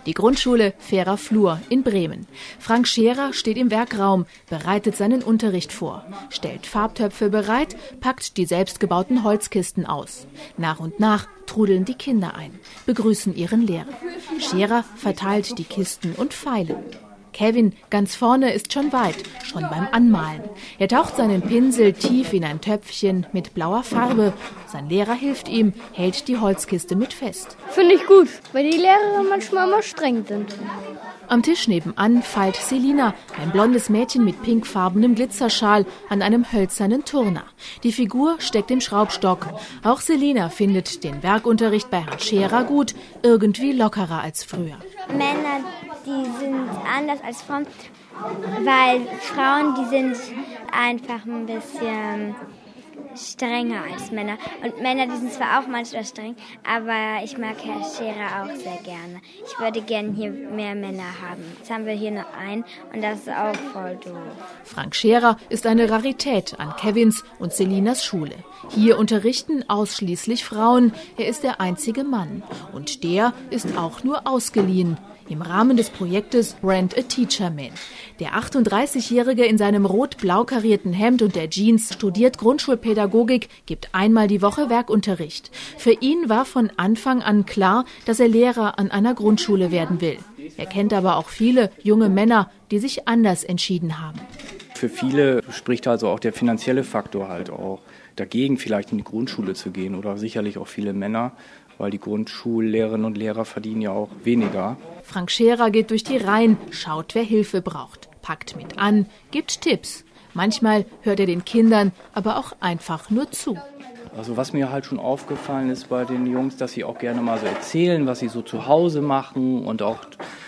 Die Grundschule Fairer Flur in Bremen. Frank Scherer steht im Werkraum, bereitet seinen Unterricht vor, stellt Farbtöpfe bereit, packt die selbstgebauten Holzkisten aus. Nach und nach trudeln die Kinder ein, begrüßen ihren Lehrer. Scherer verteilt die Kisten und Pfeile. Kevin, ganz vorne, ist schon weit, schon beim Anmalen. Er taucht seinen Pinsel tief in ein Töpfchen mit blauer Farbe. Sein Lehrer hilft ihm, hält die Holzkiste mit fest. Finde ich gut, weil die Lehrer manchmal mal streng sind. Am Tisch nebenan feilt Selina, ein blondes Mädchen mit pinkfarbenem Glitzerschal, an einem hölzernen Turner. Die Figur steckt im Schraubstock. Auch Selina findet den Werkunterricht bei Herrn Scherer gut, irgendwie lockerer als früher. Männer, die sind anders als Frauen, weil Frauen, die sind einfach ein bisschen strenger als Männer. Und Männer, die sind zwar auch manchmal streng, aber ich mag Herrn Scherer auch sehr gerne. Ich würde gerne hier mehr Männer haben. Jetzt haben wir hier nur einen und das ist auch voll doof. Frank Scherer ist eine Rarität an Kevins und Selinas Schule. Hier unterrichten ausschließlich Frauen. Er ist der einzige Mann. Und der ist auch nur ausgeliehen. Im Rahmen des Projektes Rent a Teacher Man. Der 38-Jährige in seinem rot-blau karierten Hemd und der Jeans studiert Grundschulpädagogik, gibt einmal die Woche Werkunterricht. Für ihn war von Anfang an klar, dass er Lehrer an einer Grundschule werden will. Er kennt aber auch viele junge Männer, die sich anders entschieden haben. Für viele spricht also auch der finanzielle Faktor halt auch dagegen, vielleicht in die Grundschule zu gehen, oder sicherlich auch viele Männer, weil die Grundschullehrerinnen und Lehrer verdienen ja auch weniger. Frank Scherer geht durch die Reihen, schaut, wer Hilfe braucht, packt mit an, gibt Tipps. Manchmal hört er den Kindern aber auch einfach nur zu. Also was mir halt schon aufgefallen ist bei den Jungs, dass sie auch gerne mal so erzählen, was sie so zu Hause machen und auch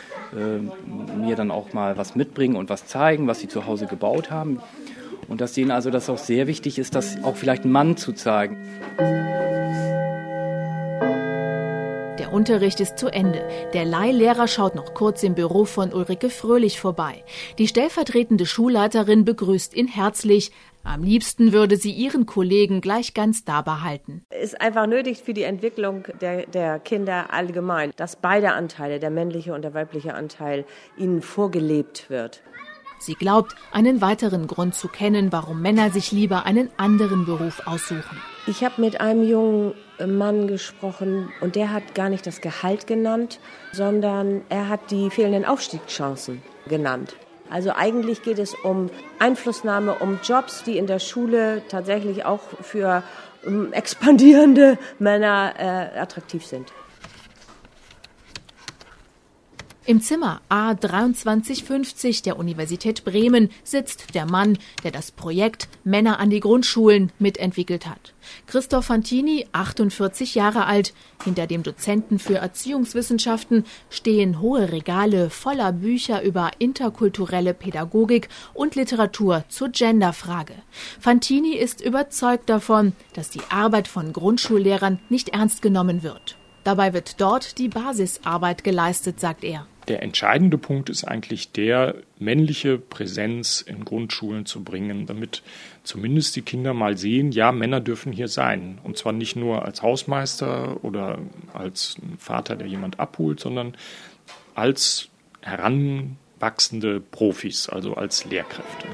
mir dann auch mal was mitbringen und was zeigen, was sie zu Hause gebaut haben. Und dass denen also das auch sehr wichtig ist, das auch vielleicht einem Mann zu zeigen. Der Unterricht ist zu Ende. Der Leihlehrer schaut noch kurz im Büro von Ulrike Fröhlich vorbei. Die stellvertretende Schulleiterin begrüßt ihn herzlich. Am liebsten würde sie ihren Kollegen gleich ganz da behalten. Es ist einfach nötig für die Entwicklung der Kinder allgemein, dass beide Anteile, der männliche und der weibliche Anteil, ihnen vorgelebt wird. Sie glaubt, einen weiteren Grund zu kennen, warum Männer sich lieber einen anderen Beruf aussuchen. Ich habe mit einem jungen Mann gesprochen und der hat gar nicht das Gehalt genannt, sondern er hat die fehlenden Aufstiegschancen genannt. Also eigentlich geht es um Einflussnahme, um Jobs, die in der Schule tatsächlich auch für expandierende Männer attraktiv sind. Im Zimmer A2350 der Universität Bremen sitzt der Mann, der das Projekt Männer an die Grundschulen mitentwickelt hat. Christoph Fantini, 48 Jahre alt. Hinter dem Dozenten für Erziehungswissenschaften stehen hohe Regale voller Bücher über interkulturelle Pädagogik und Literatur zur Genderfrage. Fantini ist überzeugt davon, dass die Arbeit von Grundschullehrern nicht ernst genommen wird. Dabei wird dort die Basisarbeit geleistet, sagt er. Der entscheidende Punkt ist eigentlich der, männliche Präsenz in Grundschulen zu bringen, damit zumindest die Kinder mal sehen, ja, Männer dürfen hier sein. Und zwar nicht nur als Hausmeister oder als Vater, der jemand abholt, sondern als heranwachsende Profis, also als Lehrkräfte.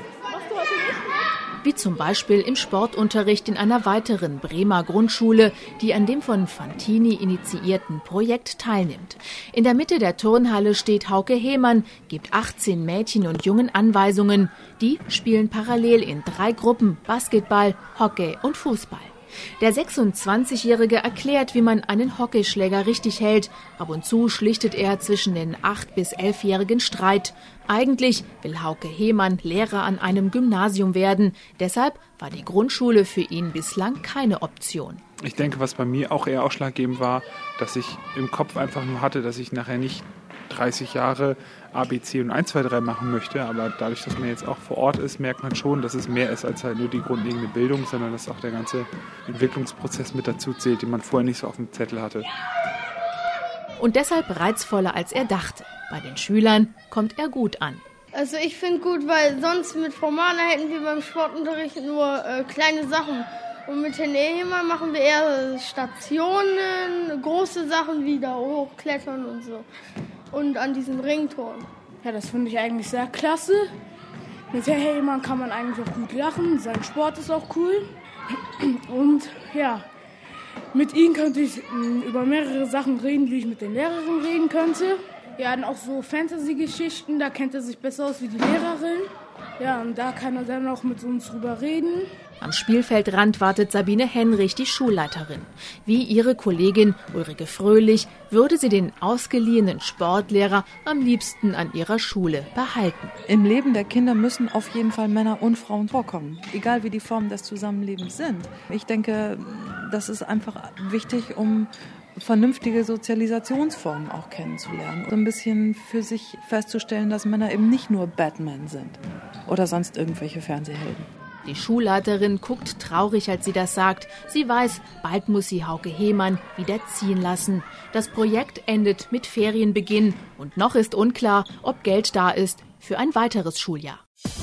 Wie zum Beispiel im Sportunterricht in einer weiteren Bremer Grundschule, die an dem von Fantini initiierten Projekt teilnimmt. In der Mitte der Turnhalle steht Hauke Hehmann, gibt 18 Mädchen und Jungen Anweisungen. Die spielen parallel in 3 Gruppen Basketball, Hockey und Fußball. Der 26-Jährige erklärt, wie man einen Hockeyschläger richtig hält. Ab und zu schlichtet er zwischen den 8- bis 11-Jährigen Streit. Eigentlich will Hauke Hehmann Lehrer an einem Gymnasium werden. Deshalb war die Grundschule für ihn bislang keine Option. Ich denke, was bei mir auch eher ausschlaggebend war, dass ich im Kopf einfach nur hatte, dass ich nachher nicht 30 Jahre ABC und 1, 2, 3 machen möchte. Aber dadurch, dass man jetzt auch vor Ort ist, merkt man schon, dass es mehr ist als halt nur die grundlegende Bildung, sondern dass auch der ganze Entwicklungsprozess mit dazu zählt, den man vorher nicht so auf dem Zettel hatte. Und deshalb reizvoller, als er dachte. Bei den Schülern kommt er gut an. Also ich finde gut, weil sonst mit Frau Mahner hätten wir beim Sportunterricht nur kleine Sachen. Und mit Herrn Ehemann machen wir eher Stationen, große Sachen wie da hochklettern und so. und an diesem Ringturm. Ja, das finde ich eigentlich sehr klasse. Mit Herr Heymann kann man eigentlich auch gut lachen. Sein Sport ist auch cool. Und ja, mit ihm könnte ich über mehrere Sachen reden, wie ich mit den Lehrerinnen reden könnte. Ja, und auch so Fantasy-Geschichten, da kennt er sich besser aus wie die Lehrerin. Ja, und da kann er dann auch mit uns drüber reden. Am Spielfeldrand wartet Sabine Henrich, die Schulleiterin. Wie ihre Kollegin Ulrike Fröhlich würde sie den ausgeliehenen Sportlehrer am liebsten an ihrer Schule behalten. Im Leben der Kinder müssen auf jeden Fall Männer und Frauen vorkommen, egal wie die Formen des Zusammenlebens sind. Ich denke, das ist einfach wichtig, um vernünftige Sozialisationsformen auch kennenzulernen. So ein bisschen für sich festzustellen, dass Männer eben nicht nur Batman sind oder sonst irgendwelche Fernsehhelden. Die Schulleiterin guckt traurig, als sie das sagt. Sie weiß, bald muss sie Hauke Heymann wieder ziehen lassen. Das Projekt endet mit Ferienbeginn und noch ist unklar, ob Geld da ist für ein weiteres Schuljahr.